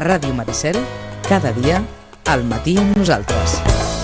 Ràdio Maricel, cada dia, al matí amb nosaltres.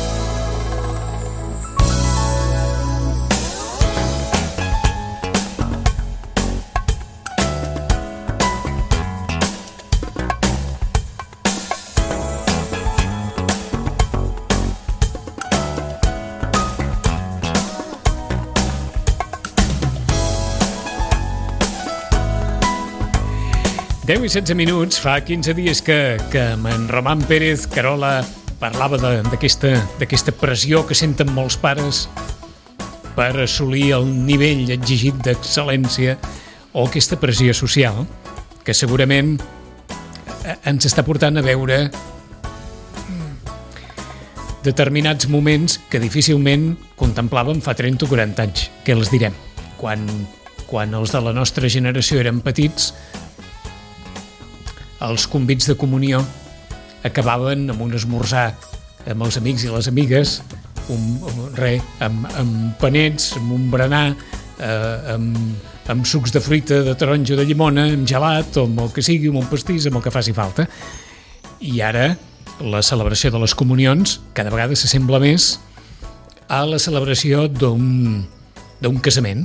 I 16 minuts, fa 15 dies que amb en Román Pérez Carola parlava d'aquesta pressió que senten molts pares per assolir el nivell exigit d'excel·lència o aquesta pressió social que segurament ens està portant a veure determinats moments que difícilment contemplàvem fa 30 o 40 anys. Què els direm? Quan els de la nostra generació eren petits, els convits de comunió acabaven amb un esmorzar amb els amics i les amigues, amb panets, amb un berenar, amb sucs de fruita, de taronja, de llimona, amb gelat, o amb el que sigui, amb un pastís, amb el que faci falta. I ara la celebració de les comunions cada vegada s'assembla més a la celebració d'un casament.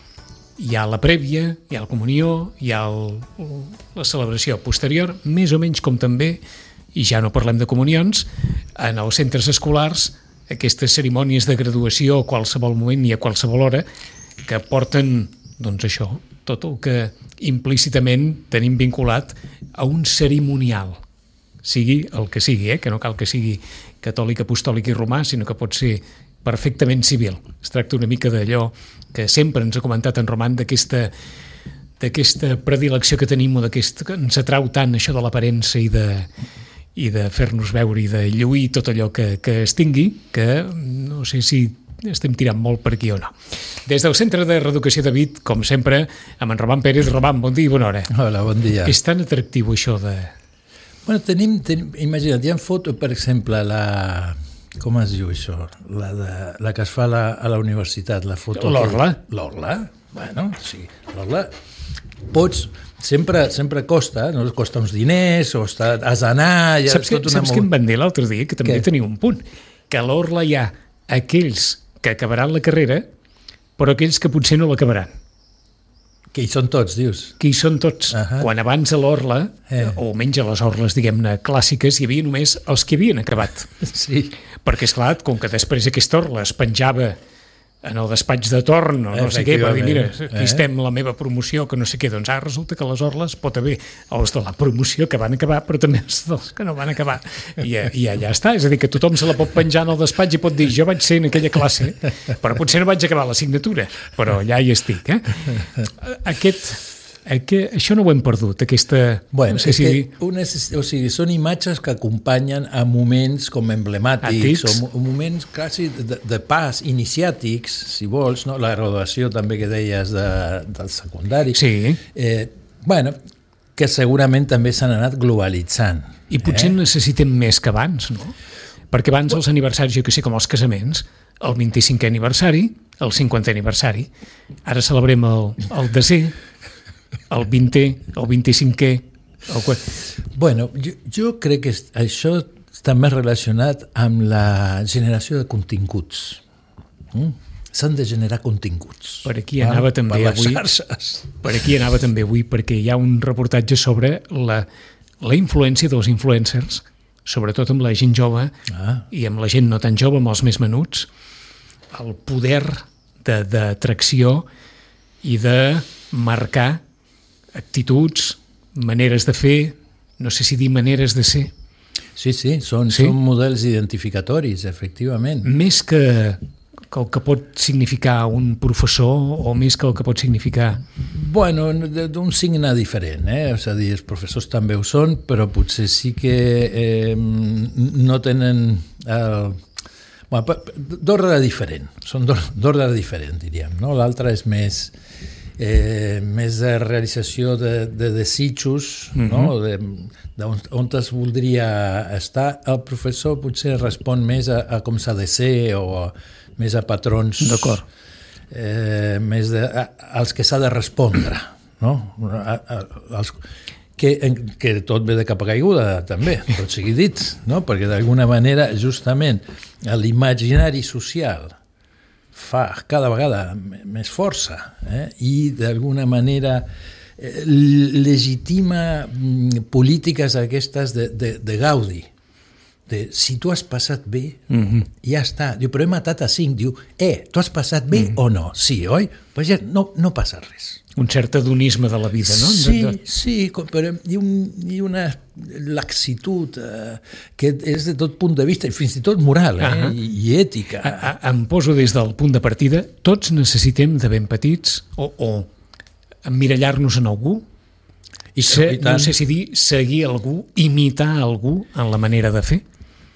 Hi ha la prèvia, hi ha la comunió, hi ha la celebració posterior, més o menys com també, i ja no parlem de comunions, en els centres escolars, aquestes cerimònies de graduació a qualsevol moment i a qualsevol hora, que porten, doncs això, tot el que implícitament tenim vinculat a un cerimonial, sigui el que sigui, que no cal que sigui catòlic, apostòlic i romà, sinó que pot ser perfectament civil. Es tracta una mica d'allò que sempre ens ha comentat en Román, d'aquesta predilecció que tenim o que ens atrau tant això de l'aparença i de fer-nos veure i de lluir tot allò que es tingui, que no sé si estem tirant molt per aquí o no. Des del Centre de Reeducació de Vic, com sempre, amb en Román Pérez. Román, bon dia i bona hora. Hola, bon dia. És tan atractiu això de... Bueno, imagina't, hi ha foto, per exemple, com es diu això? La que es fa a la universitat, la foto... L'orla. L'orla? Bueno, sí. L'orla pots... Sempre costa, no? Costa uns diners, o has d'anar... Saps què em van dir l'altre dia? Que també tenia un punt. Que a l'orla hi ha aquells que acabaran la carrera, però aquells que potser no l'acabaran. Que hi són tots, dius? Que hi són tots. Quan abans a l'orla, o menys a les orles, diguem-ne, clàssiques, hi havia només els que havien acabat. Sí. Perquè, esclar, com que després aquesta orla es penjava en el despatx de torn o no sé què, per dir, mira, aquí estem la meva promoció, que no sé què, doncs ara resulta que a les orles pot haver els de la promoció que van acabar, però també els dels que no van acabar. I allà està, és a dir, que tothom se la pot penjar en el despatx i pot dir, jo vaig ser en aquella classe, però potser no vaig acabar l'assignatura, però allà hi estic. Això no ho hem perdut, aquesta... Bueno, no sé si... o sigui, són imatges que acompanyen a moments com emblemàtics o moments quasi de pas iniciàtics, si vols, no? La graduació també que deies del secundari. Sí. Bueno, que segurament també s'han anat globalitzant. I potser necessitem més que abans, no? Perquè abans els aniversaris, jo que sé, com els casaments, el 25è aniversari, el 50è aniversari, ara celebrem el desè, el 20è, el 25è... Bueno, jo crec que això està més relacionat amb la generació de continguts. S'han de generar continguts. Per aquí anava també avui. Per aquí anava també avui, perquè hi ha un reportatge sobre la influència dels influencers, sobretot amb la gent jove i amb la gent no tan jove, amb els més menuts, el poder d'atracció i de marcar actituds, maneres de fer, no sé si dir maneres de ser. Sí, són models identificatoris, efectivament. Més que el que pot significar un professor o més que el que pot significar... Bueno, d'un signe diferent, És a dir, els professors també ho són, però potser sí que no tenen... d'ordre diferent, són d'ordre diferent, diríem, no? L'altre és més de realització de desitjos, no? On es voldria estar. El professor potser respon més a com s'ha de ser o més a patrons, més als que s'ha de respondre, no? que tot ve de capa caiguda, també, tot sigui dit, no? Perquè d'alguna manera, justament, l'imaginari social fa cada vegada més força i d'alguna manera legitima polítiques aquestes de Gaudi. Si tu has passat bé, ja està. Diu, però he matat a 5. Diu, tu has passat bé o no? Sí, oi? Pues ja no passa res. Un cert hedonisme de la vida, no? Sí, però i una laxitud que és de tot punt de vista, i fins i tot moral i ètica. Em poso des del punt de partida. Tots necessitem de ben petits o emmirallar-nos en algú, no sé si dir seguir algú, imitar algú en la manera de fer.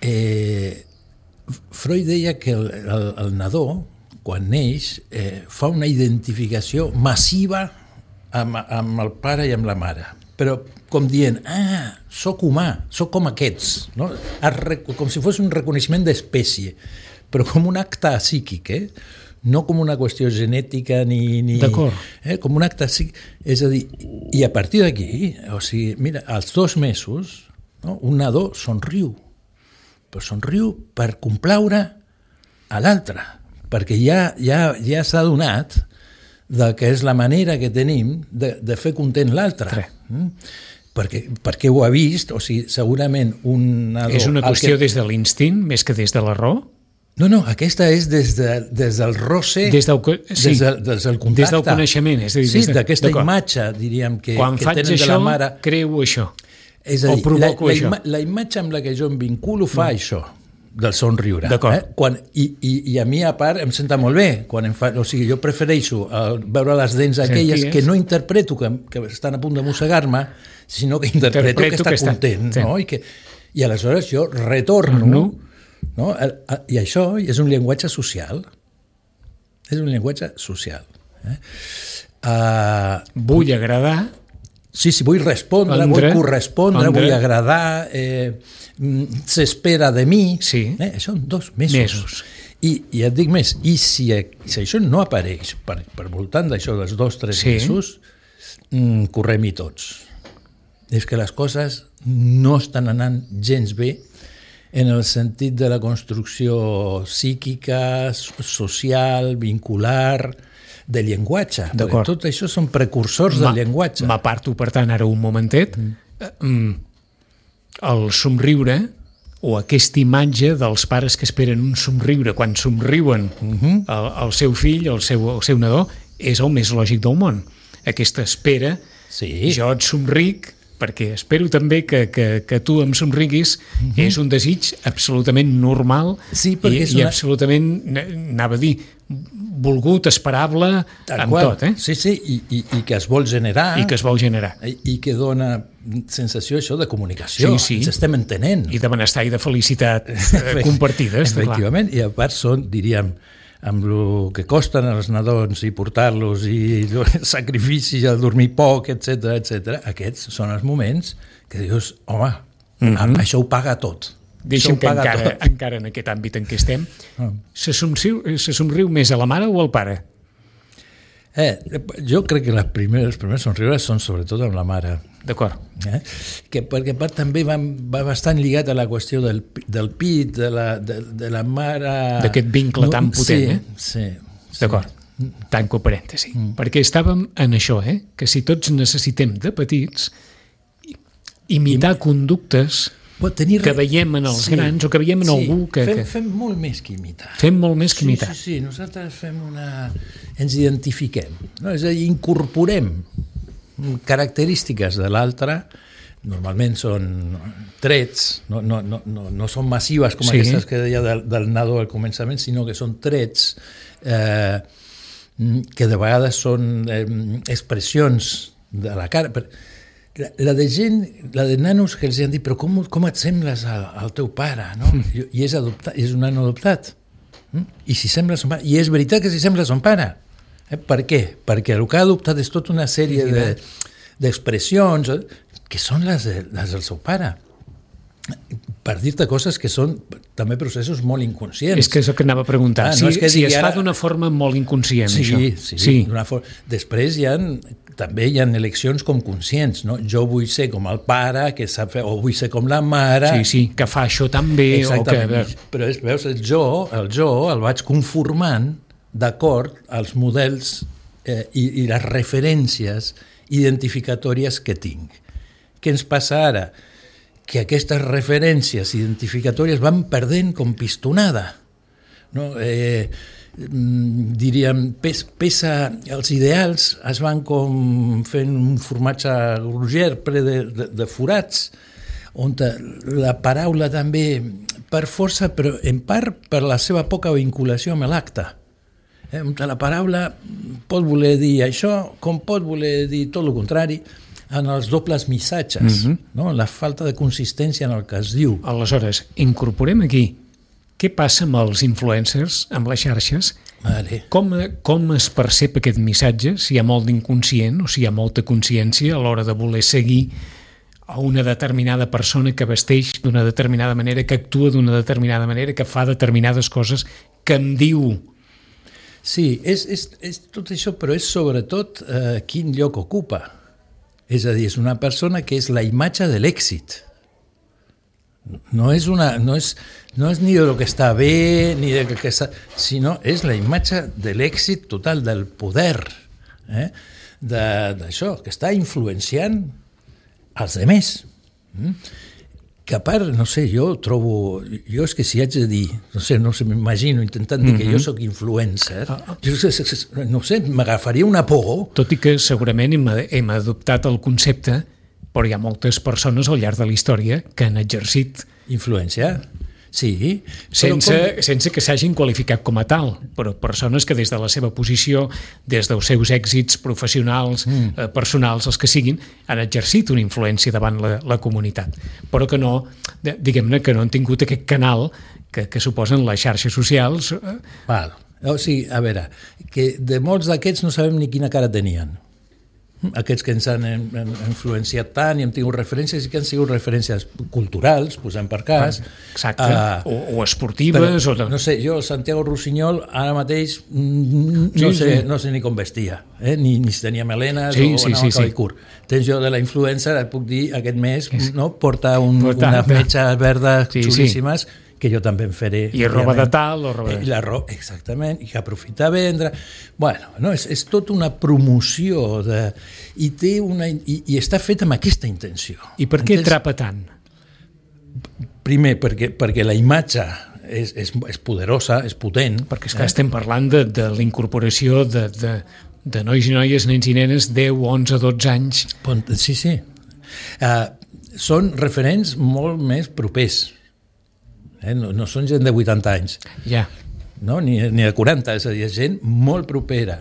Freud deia que el nadó, quan neix, fa una identificació massiva amb el pare i amb la mare, però com dient, sóc humà, sóc com aquests, no? Com si fos un reconeixement d'espècie, però com un acte psíquic, no com una qüestió genètica ni com un acte psíquic. És a dir, i a partir d'aquí, o sigui, mira, als 2 mesos, no, un nadó somriu, però somriu per complaure a l'altre, perquè ja s'ha adonat que és la manera que tenim de fer content l'altre. Perquè ho ha vist, o sigui, segurament un nadó... És una qüestió des de l'instint més que des de la raó? No, aquesta és des del roce, des del contacte. Des del coneixement. És a dir, sí, d'aquesta imatge, diríem, que quan que faig tenen això, de la mare. creo això. És a dir, o provoco això. La imatge amb la que jo em vinculo fa això, del somriure. D'acord. I a mi, a part, em senta molt bé. O sigui, jo prefereixo veure les dents aquelles que no interpreto que estan a punt de mossegar-me, sinó que interpreto que està content. Sí. No? I aleshores jo retorno. No? I això és un llenguatge social. És un llenguatge social. Vull agradar. Sí, vull respondre, vull correspondre, vull agradar, s'espera de mi. Sí. Són 2 mesos. I et dic més, i si això no apareix per voltant d'això dels 2-3 mesos, correm-hi tots. És que les coses no estan anant gens bé en el sentit de la construcció psíquica, social, vincular, de llenguatge. Tot això són precursors del llenguatge. M'aparto, per tant, ara un momentet. El somriure, o aquesta imatge dels pares que esperen un somriure quan somriuen el seu fill, el seu nadó, és el més lògic del món. Aquesta espera, jo et somric, perquè espero també que tu em somriguis, és un desig absolutament normal i absolutament, anava a dir, volgut, esperable, amb tot. Sí, i que es vol generar. I que es vol generar. I que dona sensació això de comunicació. Sí. Ens estem entenent. I de benestar i de felicitat compartides. Efectivament, i a part són, diríem, amb el que costen els nadons i portar-los i sacrificis, el dormir poc, etc. Aquests són els moments que dius, home, això ho paga tot. Deixa'm que encara en aquest àmbit en què estem, se somriu més a la mare o al pare? Jo crec que els primers somriures són sobretot amb la mare. D'acord. Perquè a part també va bastant lligat a la qüestió del pit, de la mare... D'aquest vincle tan potent, Sí. D'acord. Tanco parèntesi. Perquè estàvem en això, que si tots necessitem de petits, imitar conductes que veiem en els grans o que veiem en algú que... Fem molt més que imitar. Fem molt més que imitar. Sí, nosaltres ens identifiquem. És a dir, incorporem característiques de l'altre, normalment són trets, no són massives com aquestes que deia del nadó al començament, sinó que són trets que de vegades són expressions de la cara. La de nanos que els han dit, però com et sembles al teu pare? No? I és un nano adoptat. I si sembla son pare. I és veritat que si sembla son pare. Per què? Perquè el que ha adoptat és tota una sèrie d'expressions que són les del seu pare. Per dir-te coses que són també processos molt inconscients. És que és el que anava a preguntar. Si es fa d'una forma molt inconscient, això. Sí. Després hi ha també hi ha eleccions com conscients, no? Jo vull ser com el pare, que sap fer, o vull ser com la mare... Sí, que fa això tan bé... Exactament, però veus, el jo el vaig conformant d'acord als models i les referències identificatòries que tinc. Què ens passa ara? Que aquestes referències identificatòries van perdent com pistonada, no? Diríem, els ideals es van com fent un formatge groller ple de forats, on la paraula també per força, però en part per la seva poca vinculació amb l'acte. On la paraula pot voler dir això, com pot voler dir tot el contrari, en els dobles missatges, no? La falta de consistència en el que es diu. Aleshores, incorporem aquí què passa amb els influencers, amb les xarxes? Vale. Com es percep aquest missatge, si hi ha molt d'inconscient o si hi ha molta consciència a l'hora de voler seguir a una determinada persona que vesteix d'una determinada manera, que actua d'una determinada manera, que fa determinades coses, que em diu... Sí, és tot això, però és sobretot quin lloc ocupa. És a dir, és una persona que és la imatge de l'èxit. No és ni de lo que està bé, ni de lo que està, sinó és la imatge de l'èxit total, del poder, d'això, que està influenciant els altres. Que a part, no sé, jo és que si haig de dir, no sé, m'imagino intentant dir que jo sóc influencer, no sé, m'agafaria una por. Tot i que segurament hem adoptat el concepte, però hi ha moltes persones al llarg de la història que han exercit influència, sí. Sense que s'hagin qualificat com a tal, però persones que des de la seva posició, des dels seus èxits professionals, personals, els que siguin, han exercit una influència davant la comunitat, però que no, diguem-ne, que no han tingut aquest canal que suposen les xarxes socials. Val. O sigui, a veure, que de molts d'aquests no sabem ni quina cara tenien. Aquests que ens han influenciat tant i hem tingut referències i que han sigut referències culturals, posem per cas. Exacte, o esportives. Però, no sé, jo, Santiago Rossinyol, ara mateix no sé ni com vestia, ni si tenia melenes o anava a cabell curt. Tens jo de la influencer, et puc dir, aquest mes porta unes metges verdes xulíssimes, que jo també en faré. I roba de tal o roba de... Exactament, i que aprofita a vendre. Bueno, és tota una promoció i està fet amb aquesta intenció. I per què atrapa tant? Primer, perquè la imatge és poderosa, és potent. Perquè és que estem parlant de la incorporació de nois i noies, nens i nenes, 10, 11, 12 anys. Sí. Són referents molt més propers. No són gent de 80 anys, no? ni de 40, és a dir, és gent molt propera,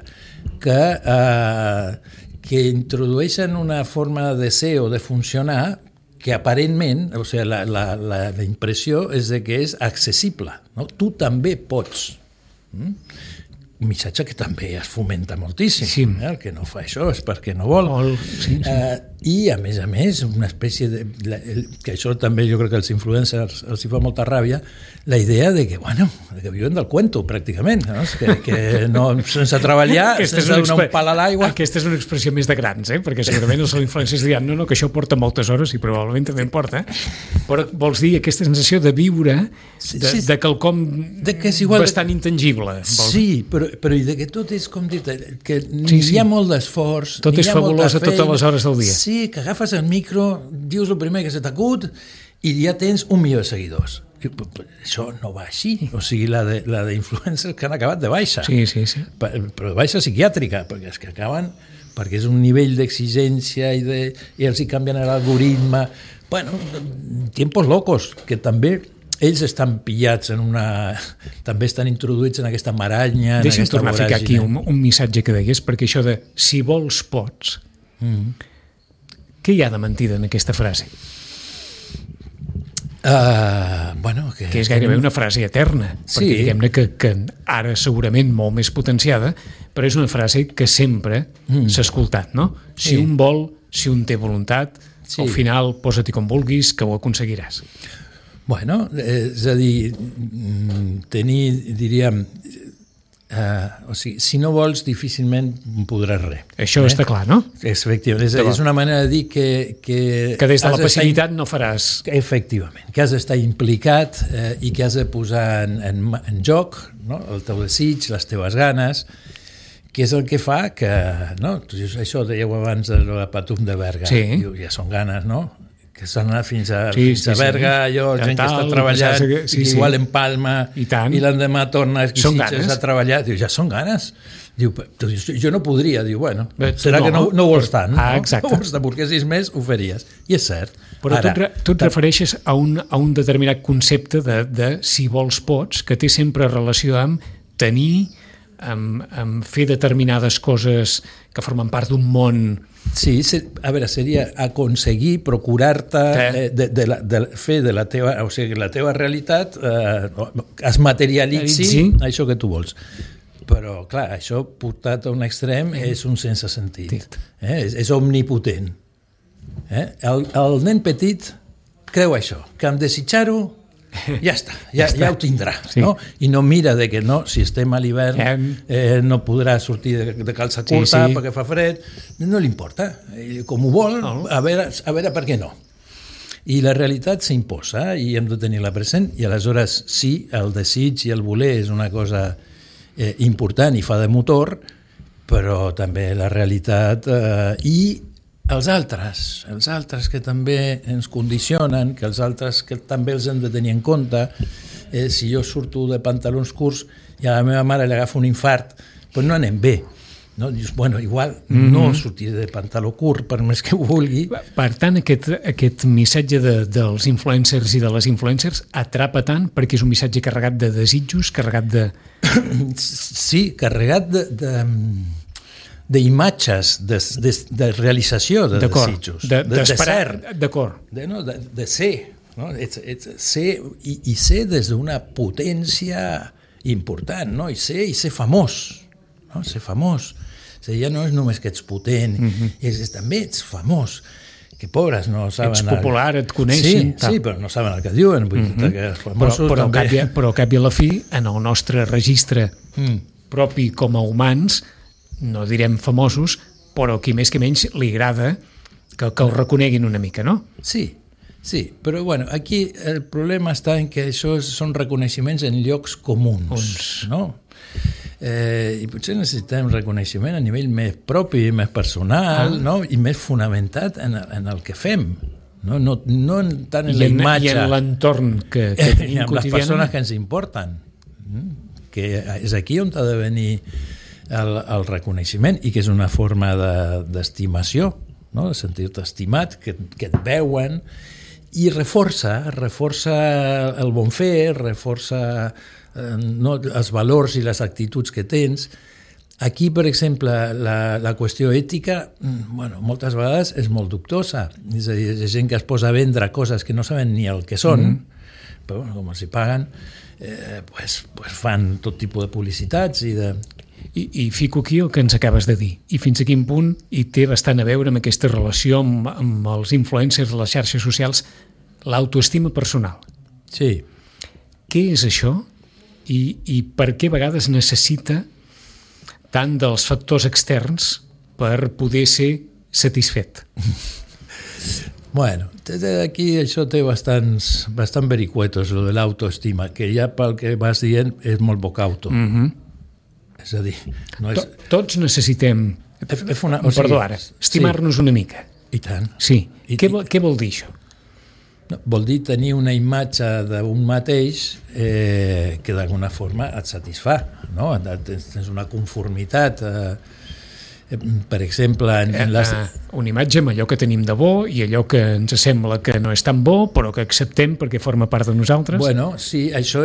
que introdueixen una forma de ser o de funcionar que aparentment, o sigui, la impressió és de que és accessible, no? Tu també pots. Un missatge que també es fomenta moltíssim. El que no fa això és perquè no vol. I, a més, una espècie de... que això també jo crec que als influencers els hi fa molta ràbia, la idea de que viuen del cuento, pràcticament. No? Que no, sense treballar, sense donar un pal a l'aigua... Aquesta és una expressió més de grans, perquè segurament els influencers diran no, que això porta moltes hores, i probablement també en porta. Però vols dir aquesta sensació de viure, de quelcom bastant intangible. Sí, però i de que tot és com dir-te, que hi ha molt d'esforç, tot és fabulós a totes les hores del dia. Sí, que agafes el micro, dius el primer que se t'acut i ja tens 1 milió de seguidors. Això no va així. O sigui, la d'influencers que han acabat de baixa. Sí. Però de baixa psiquiàtrica, perquè és que acaben, perquè és un nivell d'exigència i els hi canvien l'algoritme. Bueno, tiempos locos, que també ells estan pillats també estan introduïts en aquesta maranya. Deixa'm tornar a ficar aquí un missatge que deies, perquè això de si vols pots, què hi ha de mentida en aquesta frase? Que és gairebé una frase eterna, perquè diguem-ne que ara segurament molt més potenciada, però és una frase que sempre s'ha escoltat, no? Si un vol, si un té voluntat, al final posa-t'hi com vulguis, que ho aconseguiràs. Bueno, és a dir, tenir, diríem, o sigui, si no vols, difícilment podràs res. Això està clar, no? Efectivament, és una manera de dir que des de la passivitat no faràs... Efectivament, que has d'estar implicat i que has de posar en joc, no? El teu desig, les teves ganes, que és el que fa que, no? Això dèieu abans de la Patum de Berga, sí. Ja són ganes, no? Que s'han anat fins a Berga, allò, gent que està treballant, igual en Palma, i l'endemà torna a Sitges a treballar, diu, ja són ganes. Diu, jo no podria, diu, bueno, serà que no vols tant, exacte. No vols tant, perquè 6 mesos ho faries, i és cert. Però tu et refereixes a un determinat concepte de si vols pots, que té sempre relació amb tenir, amb fer determinades coses que formen part d'un món. Sí, a veure, seria aconseguir, procurar-te de fer de la teva, o sigui, la teva realitat es materialitzi això que tu vols. Però, clar, això portat a un extrem és un sense sentit. És omnipotent. El nen petit creu això, que amb desitjar-ho ja està, ja ho tindrà, no? I no mira de que no, si estem a l'hivern no podrà sortir de calça curta perquè fa fred, no li importa, com ho vol, a veure per què no. I la realitat s'imposa i hem de tenir-la present, i aleshores sí, el desig i el voler és una cosa important i fa de motor, però també la realitat i els altres que també ens condicionen, que els altres que també els hem de tenir en compte. Si jo surto de pantalons curts i a la meva mare li agafa un infart, doncs no anem bé. No? Dius, bueno, igual no sortiré de pantaló curt per més que ho vulgui. Per tant, aquest missatge dels influencers i de les influencers atrapa tant perquè és un missatge carregat de desitjos, carregat de... Sí, carregat d'imatges, de realització de desitjos, de ser, de ser, no? Ser i ser des d'una potència important, no? I ser famós, no? Ser famós. O sigui, ja no és només que ets potent, també ets famós, que pobres no saben... Ets popular, et coneixen... Sí, però no saben el que diuen. Però al cap i a la fi, en el nostre registre propi com a humans, no direm famosos, però qui més que menys li agrada que el reconeguin una mica, no? Sí, però bueno, aquí el problema està en que això són reconeixements en llocs comuns, no? I potser necessitem reconeixement a nivell més propi, més personal, no? I més fonamentat en el que fem, no tant en la imatge... I en l'entorn que tenim quotidianament. I amb les persones que ens importen, que és aquí on ha de venir el reconeixement, i que és una forma d'estimació, no? De sentir-te estimat, que et veuen, i reforça el bon fer, reforça els valors i les actituds que tens. Aquí, per exemple, la qüestió ètica, moltes vegades és molt dubtosa. És a dir, és gent que es posa a vendre coses que no saben ni el que són, però com els hi paguen, pues fan tot tipus de publicitats i de... I fico aquí el que ens acabes de dir. I fins a quin punt hi té bastant a veure amb aquesta relació amb els influencers, les xarxes socials, l'autoestima personal. Sí. Què és això i per què a vegades necessita tant dels factors externs per poder ser satisfet? Bueno, aquí això té bastant vericuetos, lo de l'autoestima, que ja pel que vas dient és molt poc auto. És a dir, no és... Tots necessitem, estimar-nos una mica. I tant. Sí. Què vol dir això? Vol dir tenir una imatge d'un mateix que d'alguna forma et satisfà, no? Tens una conformitat, per exemple... Una imatge amb allò que tenim de bo i allò que ens sembla que no és tan bo, però que acceptem perquè forma part de nosaltres. Bueno, sí, això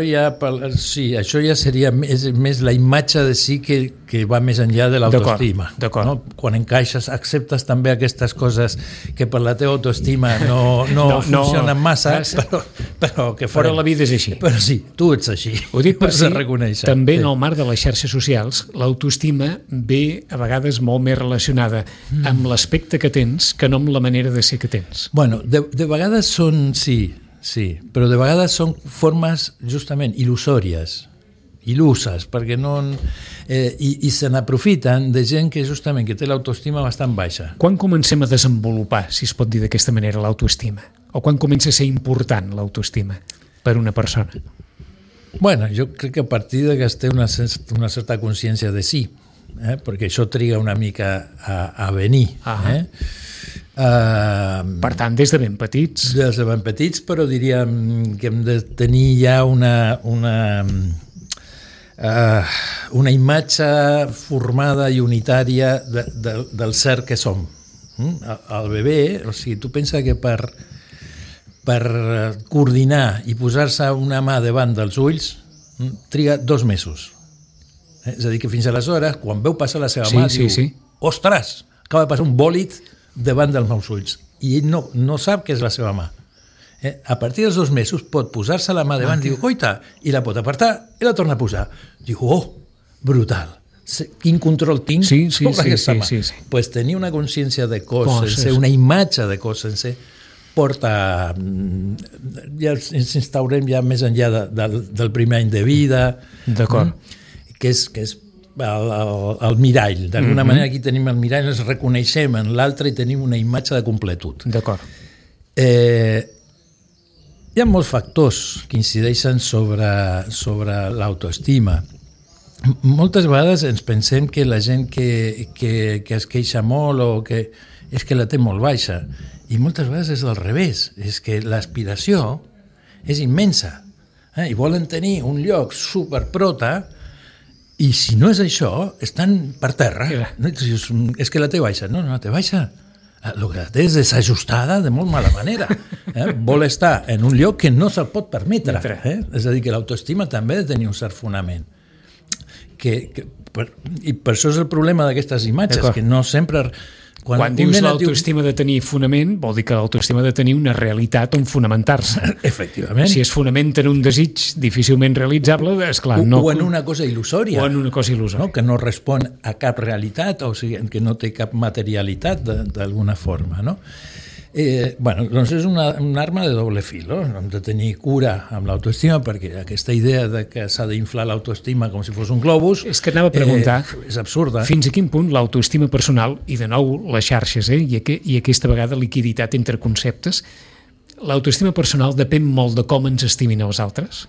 ja seria més la imatge de si que va més enllà de l'autoestima. D'acord. No? Quan encaixes, acceptes també aquestes coses que per la teva autoestima no funcionen massa, però que fora la vida és així. Però sí, tu ets així. Ho dic per si també en el marc de les xarxes socials l'autoestima ve a vegades molt més relacionada amb l'aspecte que tens que no amb la manera de ser que tens. Bueno, de vegades són, sí, però de vegades són formes justament il·lusòries il·luses, perquè no... I se n'aprofiten de gent que justament que té l'autoestima bastant baixa. Quan comencem a desenvolupar, si es pot dir d'aquesta manera, l'autoestima? O quan comença a ser important l'autoestima per una persona? Bueno, jo crec que a partir de que es té una certa consciència de si, perquè això triga una mica a venir. Per tant, des de ben petits. Des de ben petits, però diríem que hem de tenir ja una imatge formada i unitària del ser que som. El bebè, o sigui, tu pensa que per coordinar i posar-se una mà davant dels ulls triga 2 mesos. És a dir, que fins aleshores, quan veu passar la seva mà, diu, ostres, acaba de passar un bòlid davant dels meus ulls. I ell no sap què és la seva mà. A partir dels 2 mesos pot posar-se la mà davant i diu, oita, i la pot apartar i la torna a posar. Diu, brutal. Quin control tinc sobre aquesta mà. Pues tenir una consciència de cos sense, una imatge de cos sense, porta... Ja ens instaurem ja més enllà del primer any de vida. D'acord. Que és el mirall. D'alguna manera aquí tenim el mirall, ens reconeixem en l'altre i tenim una imatge de completud. D'acord. Hi ha molts factors que incideixen sobre l'autoestima. Moltes vegades ens pensem que la gent que es queixa molt o que és que la té molt baixa, i moltes vegades és al revés, és que l'aspiració és immensa, i volen tenir un lloc superprota. I si no és això, estan per terra. És que la té baixa. No, la té baixa. El que la té és desajustada de molt mala manera. Vol estar en un lloc que no se'l pot permetre. És a dir, que l'autoestima també ha de tenir un cert fonament. I per això és el problema d'aquestes imatges, que no sempre... Quan dius l'autoestima de tenir fonament, vol dir que l'autoestima de tenir una realitat on fonamentar-se. Efectivament. Si es fonamenta en un desig difícilment realitzable, esclar, no... O en una cosa il·lusòria. O en una cosa il·lusòria. No? Que no respon a cap realitat, o sigui, que no té cap materialitat d'alguna forma, no? Doncs és una arma de doble fil, no? Hem de tenir cura amb l'autoestima, perquè aquesta idea de que s'ha d'inflar l'autoestima com si fos un globus... És que anava a preguntar... És absurda. Fins a quin punt l'autoestima personal, i de nou les xarxes, i aquesta vegada liquiditat entre conceptes, l'autoestima personal depèn molt de com ens estimin els altres?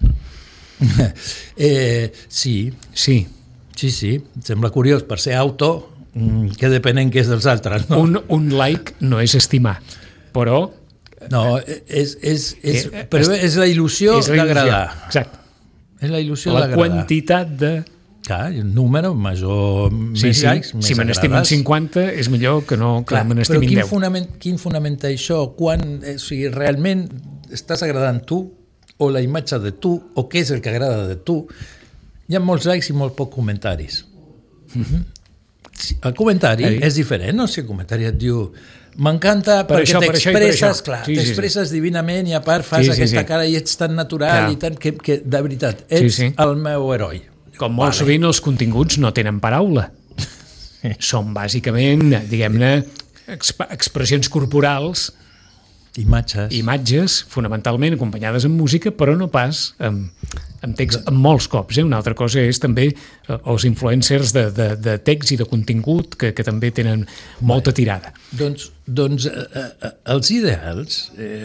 Sí. Sí. Em sembla curiós, per ser auto, que depenent que és dels altres. No? Un like no és estimar, però... No, però és la il·lusió d'agradar. Exacte. És la il·lusió d'agradar. La quantitat de... Clar, un número major, més likes, més si me n'estimen 50 és millor que no que me n'estimin 10. Però quin fonamenta això? O sigui, realment estàs agradant tu, o la imatge de tu, o què és el que agrada de tu? Hi ha molts likes i molt pocs comentaris. El comentari és diferent, no? Si el comentari et diu m'encanta perquè t'expresses, clar, t'expresses divinament i a part fas aquesta cara i ets tan natural i tant que de veritat ets el meu heroi. Com molt sovint els continguts no tenen paraula. Són bàsicament, diguem-ne, expressions corporals, imatges, fonamentalment acompanyades amb música, però no pas amb text, amb molts cops. Una altra cosa és també els influencers de text i de contingut que també tenen molta tirada. Doncs els ideals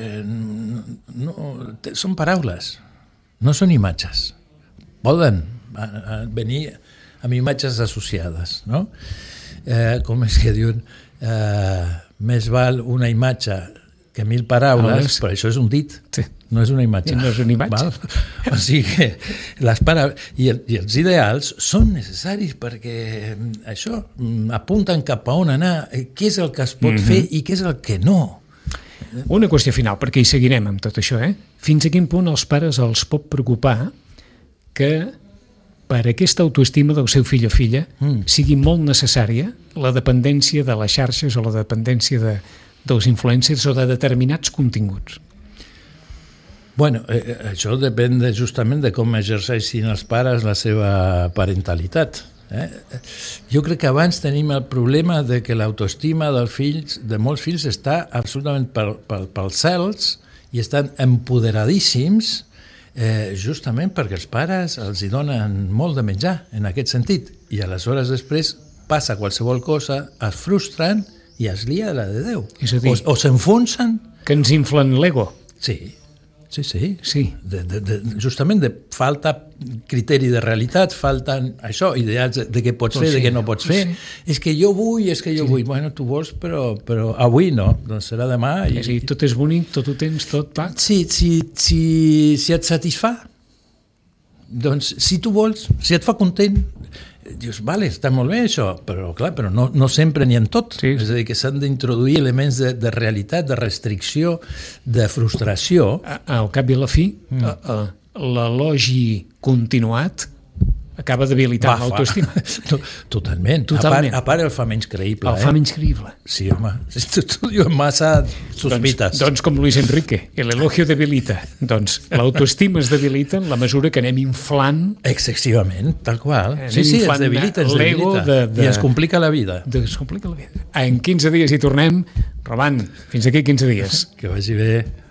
són paraules, no són imatges. Poden venir amb imatges associades, no? Com és que diuen més val una imatge que 1000 paraules, però això és un dit, no és una imatge. No és una imatge. O sigui que les paraules i els ideals són necessaris perquè això apunten cap a on anar, què és el que es pot fer i què és el que no. Una qüestió final, perquè hi seguirem amb tot això. Fins a quin punt els pares els pot preocupar que per aquesta autoestima del seu fill o filla sigui molt necessària la dependència de les xarxes o la dependència dels influencers o de determinats continguts? Bueno, això depèn justament de com exerceixin els pares la seva parentalitat. Jo crec que abans tenim el problema de que l'autoestima de molts fills està absolutament pels cels i estan empoderadíssims justament perquè els pares els hi donen molt de menjar en aquest sentit, i aleshores després passa qualsevol cosa, es frustren i es lia de la de Déu. És a dir, o s'enfonsen. Que ens inflen l'ego. Sí. Justament de falta criteri de realitat, falten això, ideals de què pots fer, de què no pots fer. És que jo vull. Bueno, tu vols, però avui no, doncs serà demà. És a dir, tot és bonic, tot ho tens, tot va. Si et satisfà, doncs si tu vols, si et fa content, dius, vale, està molt bé això, però clar, però no sempre n'hi ha tot. Sí. És a dir, que s'han d'introduir elements de realitat, de restricció, de frustració. Al cap i a la fi, l'elogi continuat acaba debilitant l'autoestima. Totalment. A part el fa menys creïble. El fa menys creïble. Sí, home. Tu dius massa sospites. Doncs com Luis Enrique, el elogio debilita. Doncs l'autoestima es debilita en la mesura que anem inflant... Excessivament, tal qual. Sí, es debilita. I ens complica la vida. En 15 dies hi tornem. Roman, fins aquí 15 dies. Que vagi bé.